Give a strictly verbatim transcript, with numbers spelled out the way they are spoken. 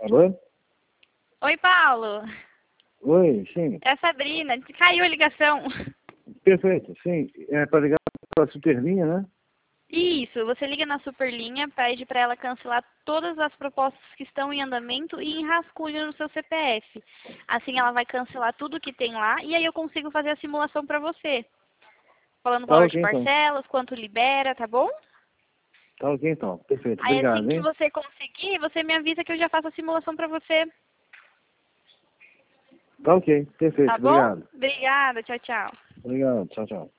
Alô? Oi, Paulo. Oi, sim. É a Sabrina. Caiu a ligação. Perfeito, sim. É para ligar para a Superlinha, né? Isso, você liga na Superlinha, pede para ela cancelar todas as propostas que estão em andamento e em rascunho no seu C P F. Assim ela vai cancelar tudo que tem lá e aí eu consigo fazer a simulação para você. Falando o Tá valor de ok, então. parcelas, quanto libera, tá bom? Tá ok, então. Perfeito. Aí assim Obrigado, que hein? você conseguir, você me avisa que eu já faço a simulação para você. Tá ok. Perfeito. Tá bom? Obrigado. Obrigada, tchau, tchau. Obrigado. Tchau, tchau.